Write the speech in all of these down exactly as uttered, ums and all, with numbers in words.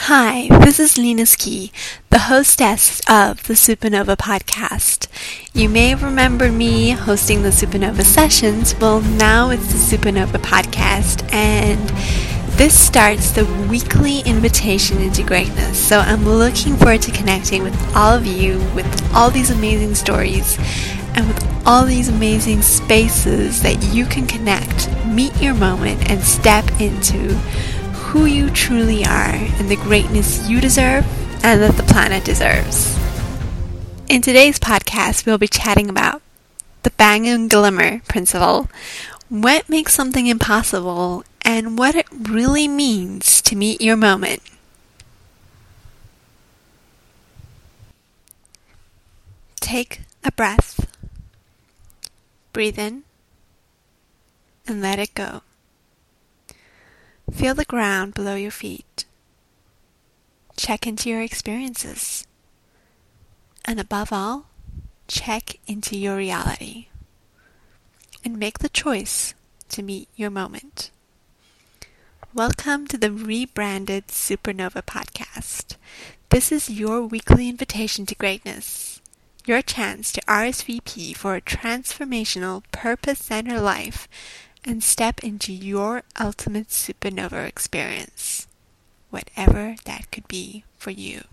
Hi, this is Lena Ski, the hostess of the Supernova podcast. You may have remembered me hosting the Supernova sessions. Well, now it's the Supernova podcast, and this starts the weekly invitation into greatness. So I'm looking forward to connecting with all of you, with all these amazing stories, and with all these amazing spaces that you can connect, meet your moment, and step into who you truly are and the greatness you deserve and that the planet deserves. In today's podcast, we'll be chatting about the bang and glimmer principle, what makes something impossible, and what it really means to meet your moment. Take a breath, breathe in, and let it go. Feel the ground below your feet. Check into your experiences. And above all, check into your reality. And make the choice to meet your moment. Welcome to the rebranded Supernova podcast. This is your weekly invitation to greatness. Your chance to R S V P for a transformational, purpose-centered life and step into your ultimate supernova experience, whatever that could be for you.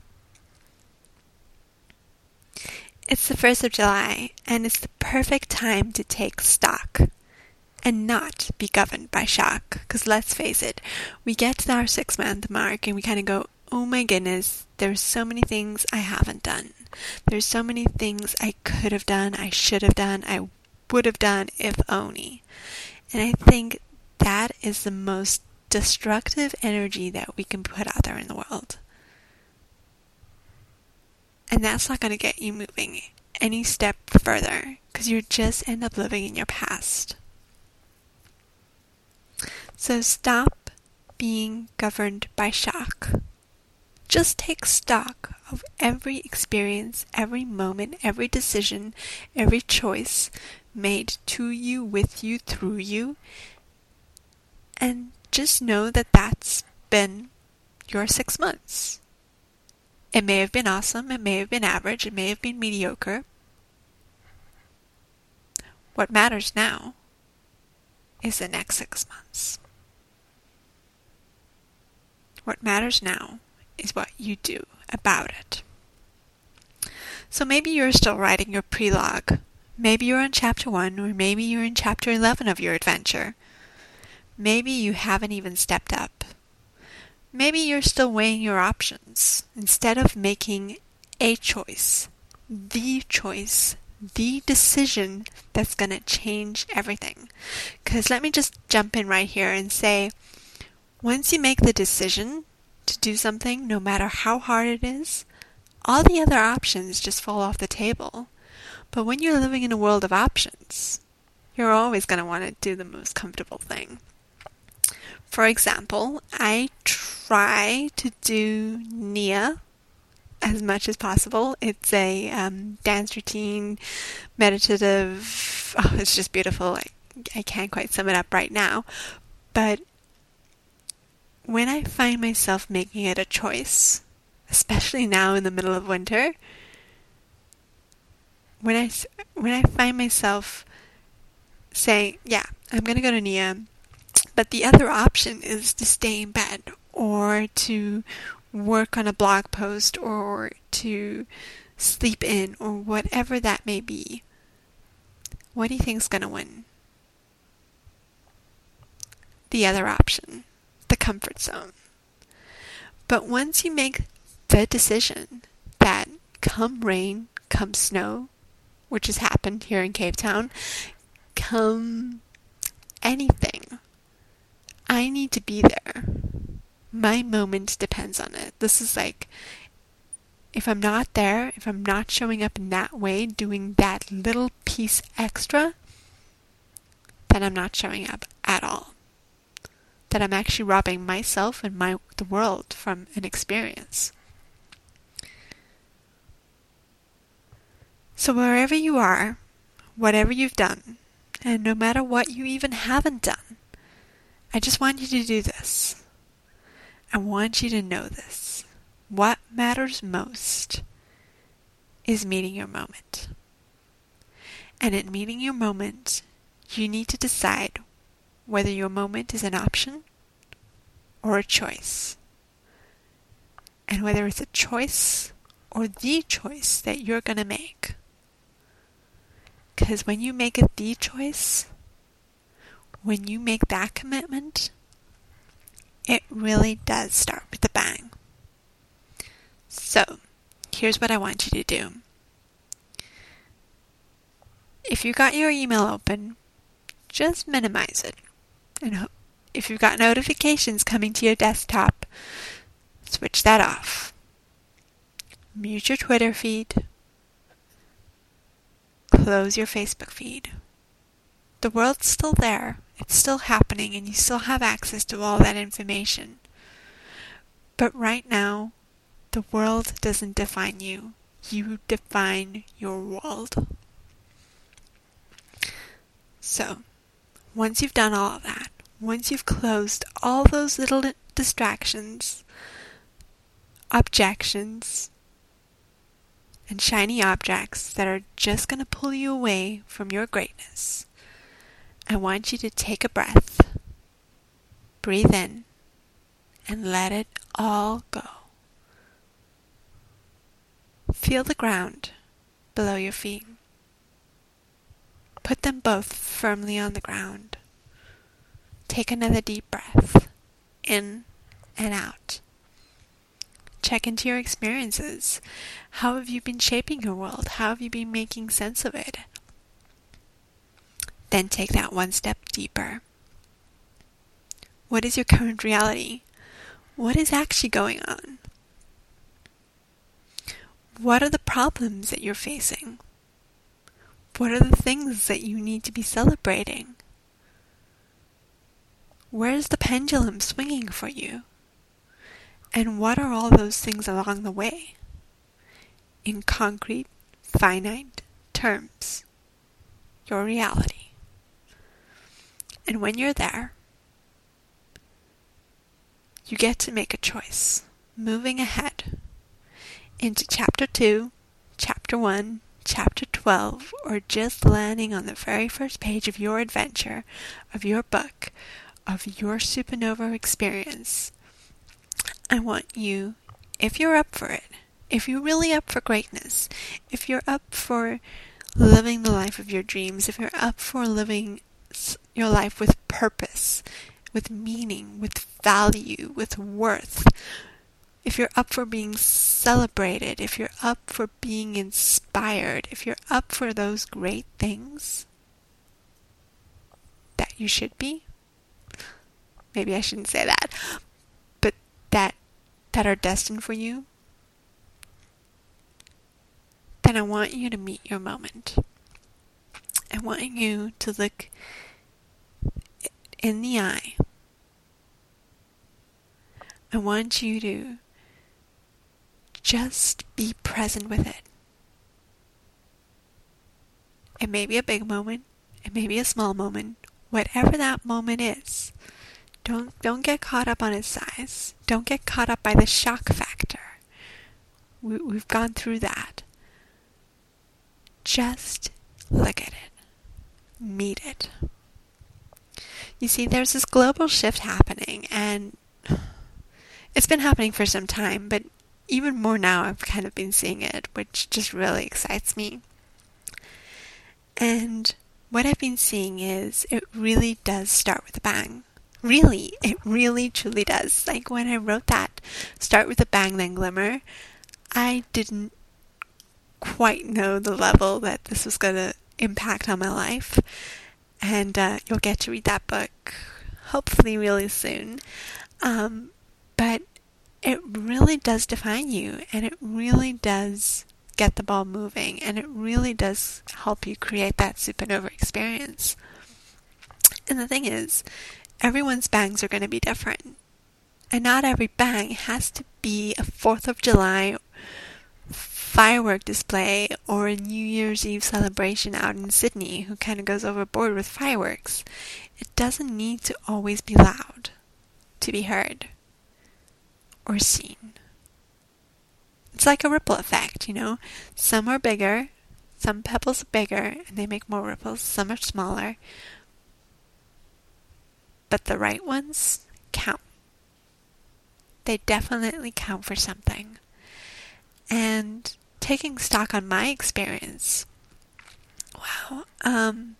It's the first of July, and it's the perfect time to take stock and not be governed by shock. Because let's face it, we get to our six-month mark and we kind of go, oh my goodness, there's so many things I haven't done. There's so many things I could have done, I should have done, I would have done if only. And I think that is the most destructive energy that we can put out there in the world. And that's not going to get you moving any step further, because you just end up living in your past. So stop being governed by shock. Just take stock of every experience, every moment, every decision, every choice made to you, with you, through you, and just know that that's been your six months. It may have been awesome, it may have been average, it may have been mediocre. What matters now is the next six months. What matters now is what you do about it. So maybe you're still writing your prelogue. Maybe you're on chapter one, or maybe you're in chapter eleven of your adventure. Maybe you haven't even stepped up. Maybe you're still weighing your options instead of making a choice, the choice, the decision that's going to change everything. Because let me just jump in right here and say, once you make the decision to do something, no matter how hard it is, all the other options just fall off the table. But when you're living in a world of options, you're always going to want to do the most comfortable thing. For example, I try to do Nia as much as possible. It's a um, dance routine, meditative, oh, it's just beautiful. I, I can't quite sum it up right now. But when I find myself making it a choice, especially now in the middle of winter, When I, when I find myself saying, yeah, I'm going to go to Nia, but the other option is to stay in bed or to work on a blog post or to sleep in or whatever that may be, what do you think is going to win? The other option, the comfort zone. But once you make the decision that come rain, come snow, which has happened here in Cape Town, come anything, I need to be there. My moment depends on it. This is like, if I'm not there, if I'm not showing up in that way, doing that little piece extra, then I'm not showing up at all. That I'm actually robbing myself and my the world from an experience. So wherever you are, whatever you've done, and no matter what you even haven't done, I just want you to do this. I want you to know this. What matters most is meeting your moment. And in meeting your moment, you need to decide whether your moment is an option or a choice. And whether it's a choice or the choice that you're going to make. Because when you make it the choice, when you make that commitment, it really does start with a bang. So, here's what I want you to do. If you got your email open, just minimize it. And if you've got notifications coming to your desktop, switch that off. Mute your Twitter feed. Close your Facebook feed. The world's still there. It's still happening, and you still have access to all that information. But right now, the world doesn't define you. You define your world. So, once you've done all of that, once you've closed all those little distractions, objections, and shiny objects that are just going to pull you away from your greatness, I want you to take a breath, breathe in, and let it all go. Feel the ground below your feet. Put them both firmly on the ground. Take another deep breath, in and out. Check into your experiences. How have you been shaping your world? How have you been making sense of it? Then take that one step deeper. What is your current reality? What is actually going on? What are the problems that you're facing? What are the things that you need to be celebrating? Where is the pendulum swinging for you? And what are all those things along the way? In concrete, finite terms. Your reality. And when you're there, you get to make a choice. Moving ahead into chapter two, chapter one, chapter twelve, or just landing on the very first page of your adventure, of your book, of your supernova experience. I want you, if you're up for it, if you're really up for greatness, if you're up for living the life of your dreams, if you're up for living your life with purpose, with meaning, with value, with worth, if you're up for being celebrated, if you're up for being inspired, if you're up for those great things that you should be, maybe I shouldn't say that, but that that are destined for you, then I want you to meet your moment. I want you to look in the eye. I want you to just be present with it. It may be a big moment, it may be a small moment, whatever that moment is. Don't don't get caught up on its size. Don't get caught up by the shock factor. We, we've gone through that. Just look at it. Meet it. You see, there's this global shift happening, and it's been happening for some time, but even more now I've kind of been seeing it, which just really excites me. And what I've been seeing is it really does start with a bang. Really, it really truly does. Like when I wrote that Start with a Bang Then Glimmer, I didn't quite know the level that this was going to impact on my life. And uh, you'll get to read that book hopefully really soon. Um, but it really does define you, and it really does get the ball moving, and it really does help you create that supernova experience. And the thing is, everyone's bangs are going to be different. And not every bang has to be a fourth of July firework display or a New Year's Eve celebration out in Sydney who kind of goes overboard with fireworks. It doesn't need to always be loud to be heard. or seen. It's like a ripple effect, you know. Some are bigger, some pebbles are bigger, and they make more ripples. Some are smaller. But the right ones count. They definitely count for something. And taking stock on my experience, wow, um,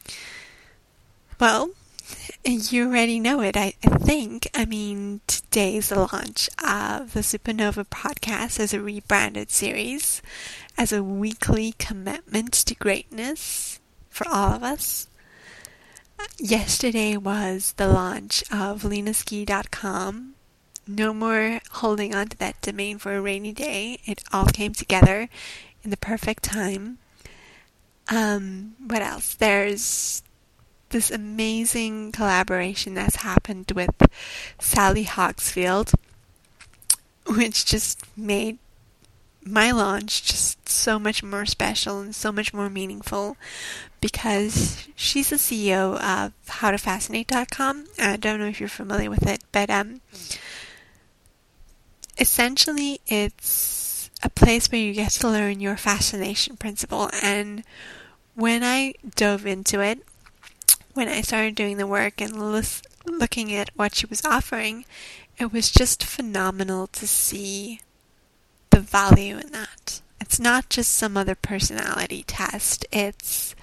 well, you already know it, I, I think. I mean, today's the launch of the Supernova podcast as a rebranded series, as a weekly commitment to greatness for all of us. Yesterday was the launch of lena ski dot com. No more holding on to that domain for a rainy day. It all came together in the perfect time. Um, what else? There's this amazing collaboration that's happened with Sally Hogsfield, which just made my launch just so much more special and so much more meaningful, because she's the C E O of how to fascinate dot com. I don't know if you're familiar with it, but um, essentially it's a place where you get to learn your fascination principle. And when I dove into it, when I started doing the work and lis- looking at what she was offering, it was just phenomenal to see the value in that. It's not just some other personality test. It's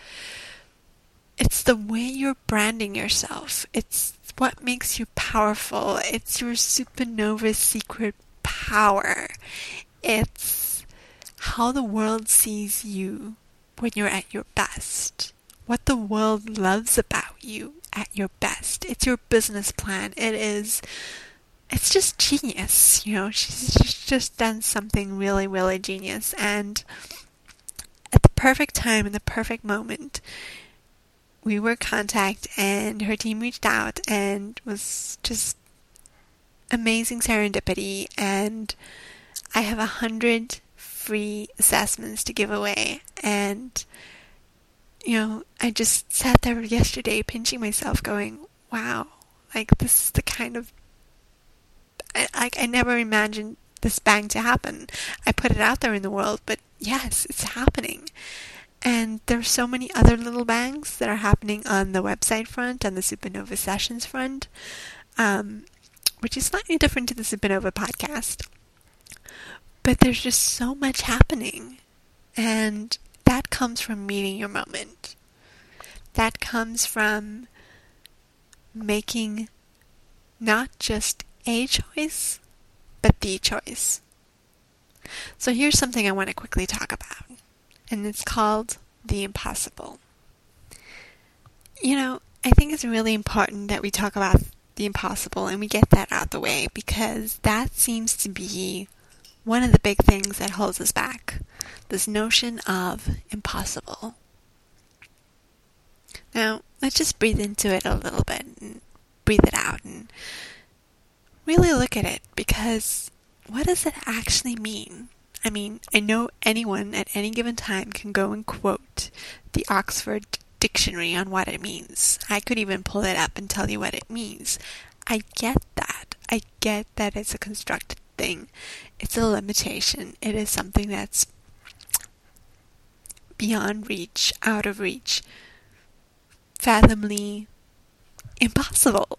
it's the way you're branding yourself. It's what makes you powerful. It's your supernova secret power. It's how the world sees you when you're at your best. What the world loves about you at your best. It's your business plan. It is It's just genius, you know. She's just, just done something really, really genius. And at the perfect time, in the perfect moment, we were in contact, and her team reached out, and was just amazing serendipity. And I have a hundred free assessments to give away. And, you know, I just sat there yesterday pinching myself going, wow, like this is the kind of I, like, I never imagined this bang to happen. I put it out there in the world, but yes, it's happening. And there's so many other little bangs that are happening on the website front, on the Supernova Sessions front, um, which is slightly different to the Supernova podcast. But there's just so much happening. And that comes from meeting your moment. That comes from making not just a choice, but the choice. So here's something I want to quickly talk about, and it's called the impossible. You know, I think it's really important that we talk about the impossible and we get that out the way, because that seems to be one of the big things that holds us back. This notion of impossible. Now, let's just breathe into it a little bit and breathe it out and really look at it, because what does it actually mean? I mean, I know anyone at any given time can go and quote the Oxford Dictionary on what it means. I could even pull it up and tell you what it means. I get that. I get that it's a constructed thing. It's a limitation. It is something that's beyond reach, out of reach, fathomably impossible.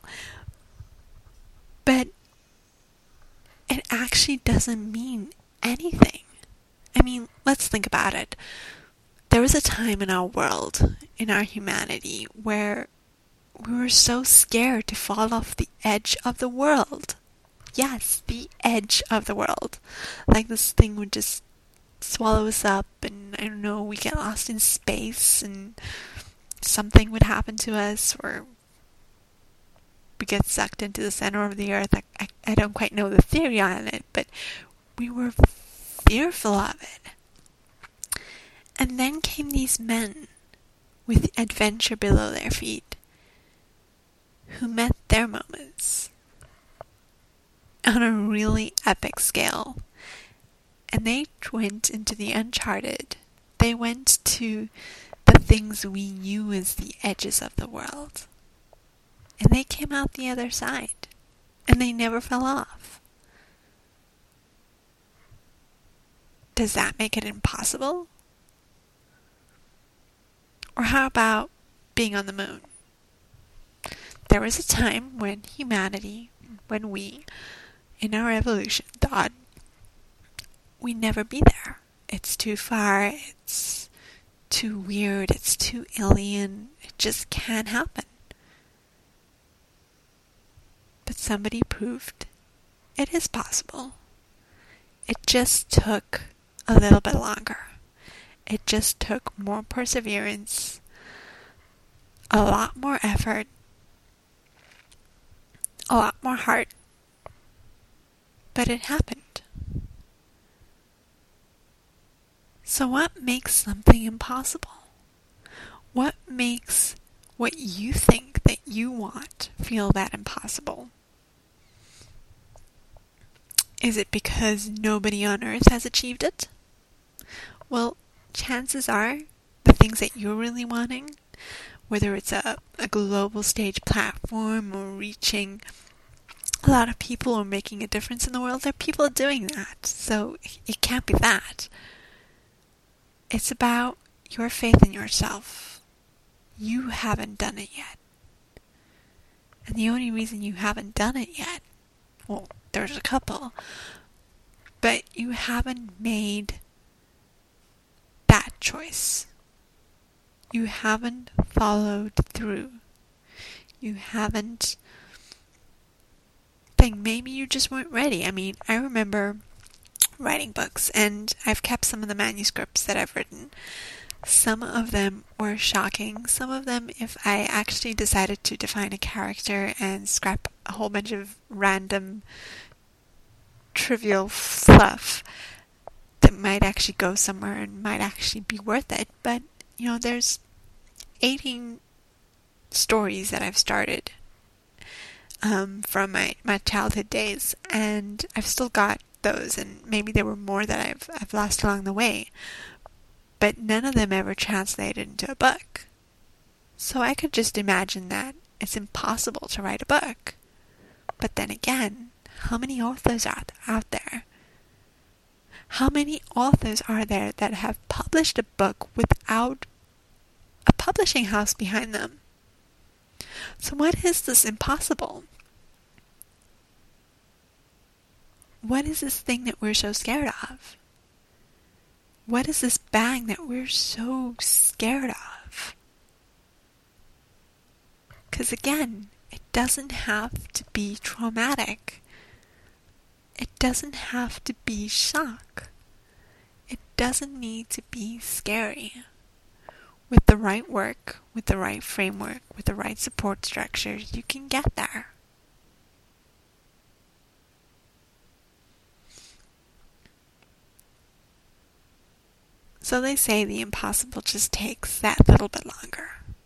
But it actually doesn't mean anything. I mean, let's think about it. There was a time in our world, in our humanity, where we were so scared to fall off the edge of the world. Yes, the edge of the world. Like this thing would just swallow us up, and I don't know, we get lost in space, and something would happen to us, or we get sucked into the center of the earth. I, I, I don't quite know the theory on it, but we were fearful of it. And then came these men with adventure below their feet, who met their moments on a really epic scale. And they went into the uncharted. They went to the things we knew as the edges of the world. And they came out the other side. And they never fell off. does that make it impossible? Or how about being on the moon? There was a time when humanity, when we, in our evolution, thought we'd never be there. It's too far, it's too weird, it's too alien, it just can't happen. But somebody proved it is possible. It just took a little bit longer. It just took more perseverance, a lot more effort, a lot more heart. But it happened. So what makes something impossible? What makes what you think that you want feel that impossible? Is it because nobody on earth has achieved it? Well, chances are the things that you're really wanting, whether it's a, a global stage platform or reaching a lot of people or making a difference in the world, there are people doing that. So it can't be that. It's about your faith in yourself. You haven't done it yet. And the only reason you haven't done it yet, well, there's a couple, but you haven't made that choice. You haven't followed through. You haven't think maybe you just weren't ready. I mean, I remember writing books, and I've kept some of the manuscripts that I've written. Some of them were shocking. Some of them, if I actually decided to define a character and scrap a whole bunch of random trivial fluff, that might actually go somewhere and might actually be worth it. But, you know, there's eighteen stories that I've started um, from my, my childhood days, and I've still got those, and maybe there were more that I've I've lost along the way, but none of them ever translated into a book. So I could just imagine that it's impossible to write a book. But then again, how many authors are out there? How many authors are there that have published a book without a publishing house behind them? So what is this impossible? What is this thing that we're so scared of? What is this bang that we're so scared of? Because again, it doesn't have to be traumatic. It doesn't have to be shock. It doesn't need to be scary. With the right work, with the right framework, with the right support structures, you can get there. So they say the impossible just takes that little bit longer.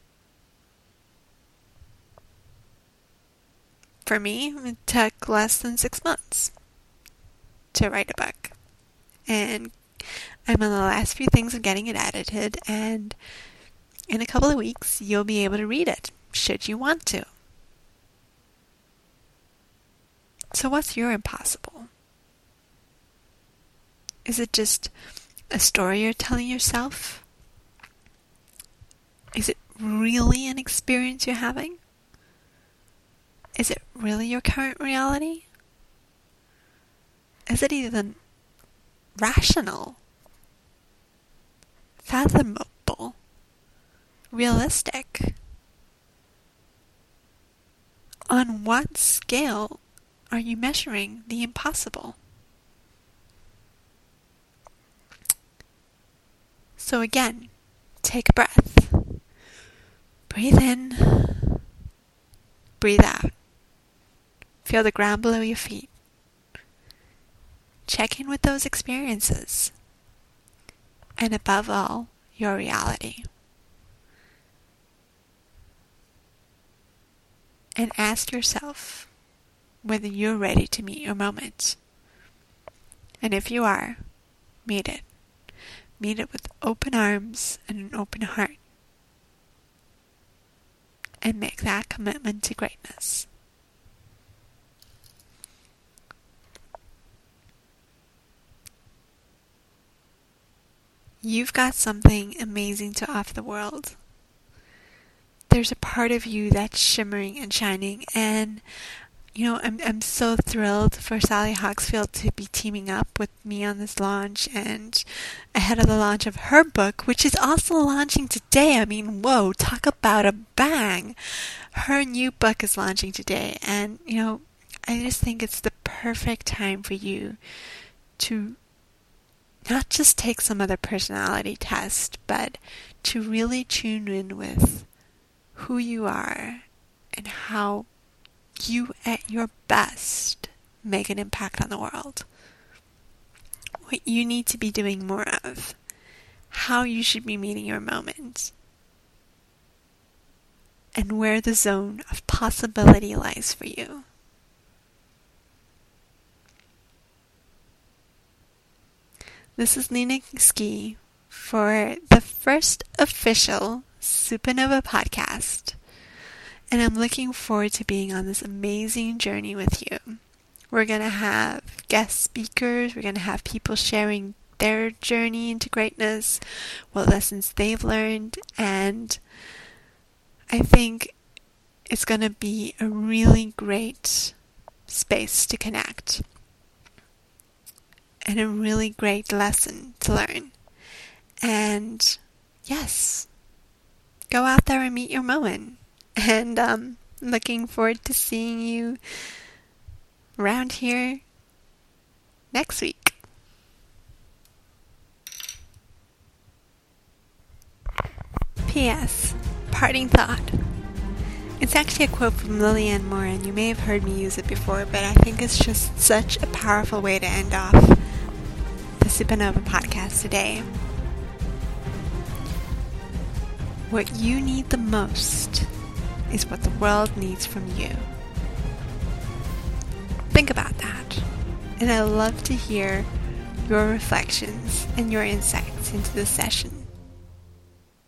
For me, it took less than six months to write a book. And I'm on the last few things of getting it edited, and in a couple of weeks, you'll be able to read it, should you want to. So what's your impossible? Is it just a story you're telling yourself? Is it really an experience you're having? Is it really your current reality? Is it even rational, fathomable, realistic? On what scale are you measuring the impossible? So again, take a breath. Breathe in. Breathe out. Feel the ground below your feet. Check in with those experiences. And above all, your reality. And ask yourself whether you're ready to meet your moment. And if you are, meet it. Meet it with open arms and an open heart. And make that commitment to greatness. You've got something amazing to offer the world. There's a part of you that's shimmering and shining, and you know, I'm I'm so thrilled for Sally Hawksfield to be teaming up with me on this launch and ahead of the launch of her book, which is also launching today. I mean, whoa, talk about a bang. Her new book is launching today, and you know, I just think it's the perfect time for you to not just take some other personality test, but to really tune in with who you are and how you at your best make an impact on the world. What you need to be doing more of. How you should be meeting your moment. And where the zone of possibility lies for you. This is Nina Ski for the first official Supernova podcast. And I'm looking forward to being on this amazing journey with you. We're going to have guest speakers. We're going to have people sharing their journey into greatness, what lessons they've learned. And I think it's going to be a really great space to connect. And a really great lesson to learn. And yes, go out there and meet your moment. And um, looking forward to seeing you around here next week. P S. Parting thought. It's actually a quote from Lillian Moore, and you may have heard me use it before, but I think it's just such a powerful way to end off the Supernova podcast today. What you need the most is what the world needs from you. Think about that. And I love to hear your reflections and your insights into this session.